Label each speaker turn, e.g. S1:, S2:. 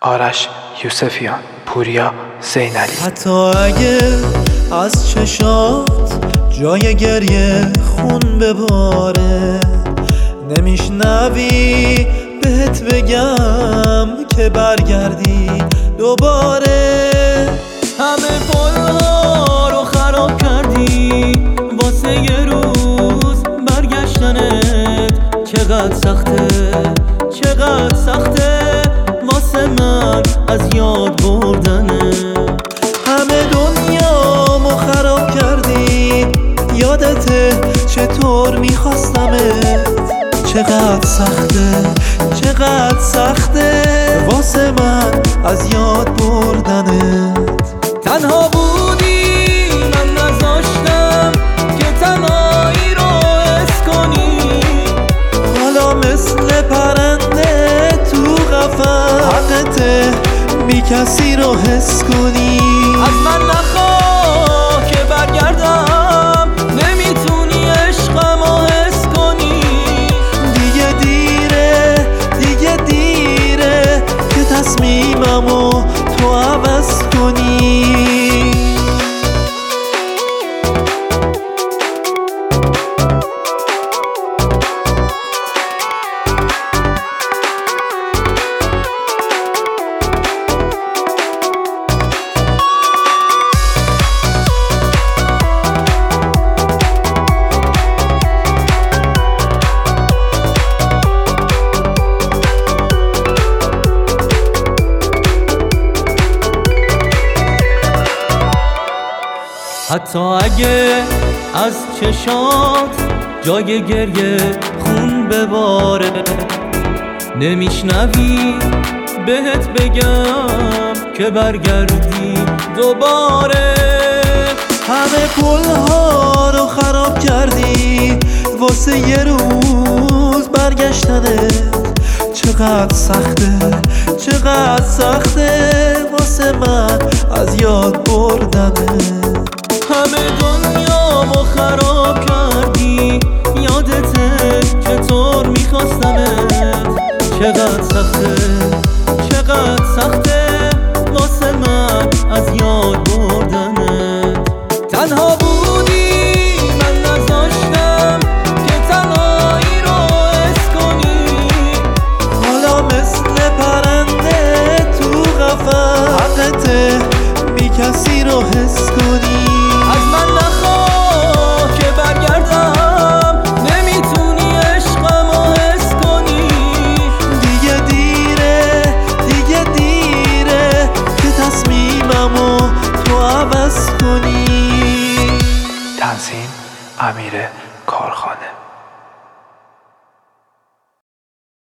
S1: آرش یوسفیان، پوریا زینالی.
S2: حتی اگه از چشات جای گریه خون بباره، نمیشنوی بهت بگم که برگردی دوباره. همه پل‌ها رو خراب کردی واسه یه روز برگشتنت. چقدر سخته، چقدر سخته واسه من از یاد بردنت. همه دنیامو خراب کردی، یادته چطور میخواستمت. چقدر سخته، چقدر سخته واسه من از یاد بردنت. تنها بودی من نذاشتم که تنهایی رو حس کنی. حالا مثل پرنده تو قفس حقته بی کسی رو حس کنی. از من نخواه که برگردم، نمیتونی عشقمو حس کنی. دیگه دیره، دیگه دیره که تصمیممو تو عوض کنی. حتی اگه از چشات جای گریه خون بباره، نمیشنوی بهت بگم که برگردی دوباره. همه پل‌ها رو خراب کردی واسه یه روز برگشتنت. چقدر سخته، چقدر سخته واسه من از یاد بردنت. همه دنیامو خراب کردی، یادته چطور میخواستمت. چقدر سخته، چقدر سخته واسه من از یاد بردنت. تنها بودی من نذاشتم که تنهایی رو حس کنی. حالا مثل پرنده تو قفس حقته بی کسی رو حس کنی. از من نخواه که برگردم، نمیتونی عشقمو حس کنی. دیگه دیره، دیگه دیره که تصمیممو تو عوض کنی.
S1: تنظیم امیر کارخانه.